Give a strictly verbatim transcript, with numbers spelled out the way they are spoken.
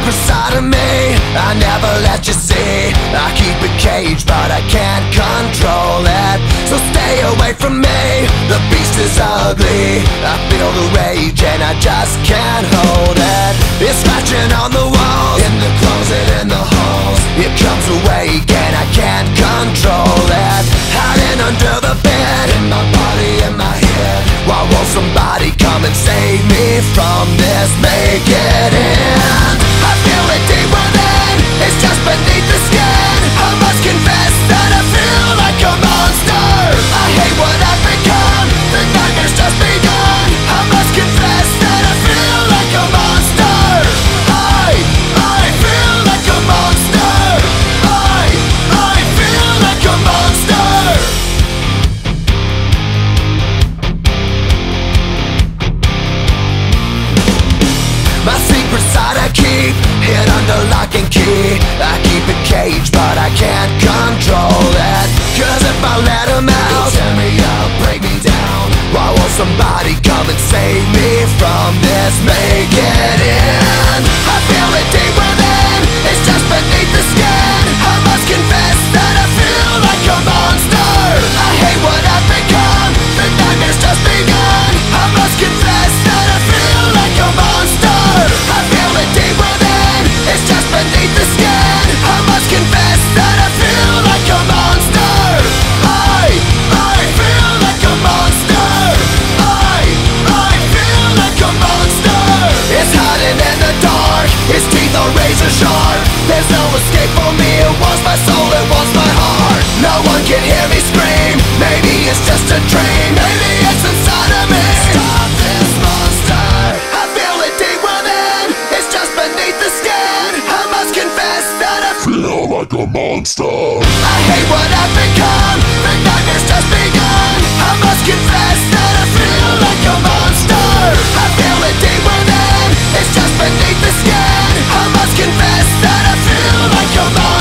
secret side of me I never let you see. I keep it caged but I can't control it, so stay away from me. The beast is ugly, I feel the rage and I just can't hold it. It's scratching on the walls, in the closet, in the halls. It comes awake and I can't control it. Hiding under the bed, in my body, in my head. Why won't somebody come and save me from this? Make it end. I feel it deep within, it's just beneath the skin. I must confess that I feel like a monster. I hate what I've become, the nightmare's just begun. I must confess that I feel like a monster. I, I feel like a monster. I, I feel like a monster. My secret side I keep hid under lock and key. I keep it caged but I can't control it, cause if I let him out, he'll tear me up, break me down. Why won't somebody come and save me from this? Make it end. I feel it deep within, it's just beneath the skin. I must confess that I feel like a monster. I hate what I've become, the nightmare's just begun. I must confess that I feel like a monster. I feel it deep within, it's just beneath the skin. I must confess that I feel like a monster. I, I feel like a monster. I, I feel like a monster. It's hiding in the dark, its teeth are razor sharp. There's no escape for me, it wants my soul, it wants my heart. No one can hear me scream, maybe it's just a dream. Maybe it's inside of me. Stop this monster. I feel it deep within, it's just beneath the skin. I must confess that I feel like a monster. I hate what I've become, the nightmare's just begun. I must confess that I feel like a monster. I feel it deep within, it's just beneath the skin. I must confess that I feel like a monster.